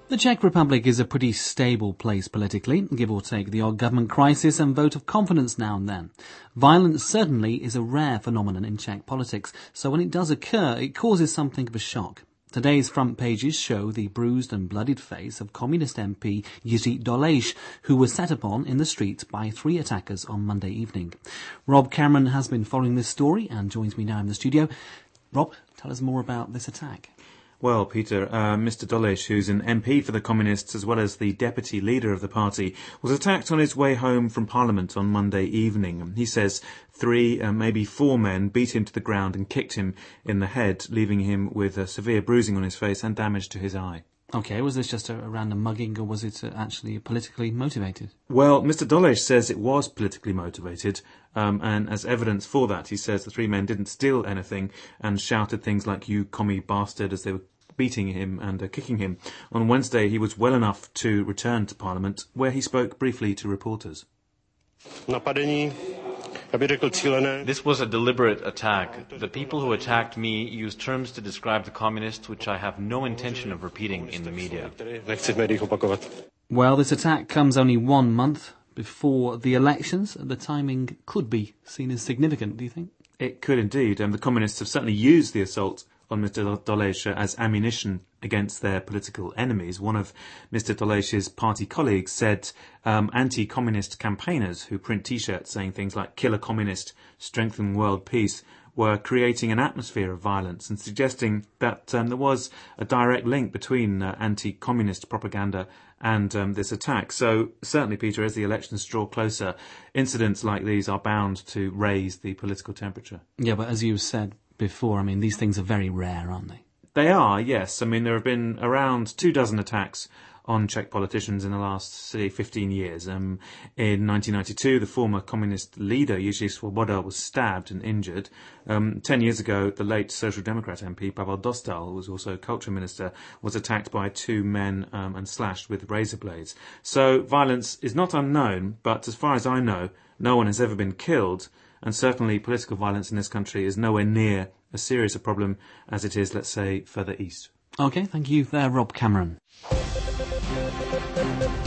The Czech Republic is a pretty stable place politically, give or take the odd government crisis and vote of confidence now and then. Violence certainly is a rare phenomenon in Czech politics, so when it does occur, it causes something of a shock. Today's front pages show the bruised and bloodied face of Communist MP Jiří Dolejš, who was set upon in the streets by 3 attackers on Monday evening. Rob Cameron has been following this story and joins me now in the studio. Rob, tell us more about this attack. Well, Peter, Mr. Dolejš, who's an MP for the Communists as well as the deputy leader of the party, was attacked on his way home from Parliament on Monday evening. He says 3, maybe 4 men beat him to the ground and kicked him in the head, leaving him with a severe bruising on his face and damage to his eye. OK, was this just a random mugging or was it actually politically motivated? Well, Mr. Dolejš says it was politically motivated, and as evidence for that, he says the 3 men didn't steal anything and shouted things like, "You commie bastard," as they were beating him and kicking him. On Wednesday, he was well enough to return to Parliament, where he spoke briefly to reporters. This was a deliberate attack. The people who attacked me used terms to describe the communists which I have no intention of repeating in the media. Well, this attack comes only 1 month before the elections. The timing could be seen as significant, do you think? It could indeed, and the communists have certainly used the assault on Mr. Dolejš as ammunition against their political enemies. One of Mr. Dolejš's party colleagues said anti-communist campaigners who print T-shirts saying things like "kill a communist, strengthen world peace" were creating an atmosphere of violence and suggesting that there was a direct link between anti-communist propaganda and this attack. So certainly, Peter, as the elections draw closer, incidents like these are bound to raise the political temperature. Yeah, but as you said before, I mean, these things are very rare, aren't they? They are, yes. I mean, there have been around 24 attacks on Czech politicians in the last, say, 15 years. In 1992, the former communist leader, Jiří Svoboda, was stabbed and injured. 10 years ago, the late Social Democrat MP, Pavel Dostal, who was also culture minister, was attacked by 2 men and slashed with razor blades. So violence is not unknown, but as far as I know, no one has ever been killed. And certainly political violence in this country is nowhere near as serious a problem as it is, let's say, further east. OK, thank you there, Rob Cameron.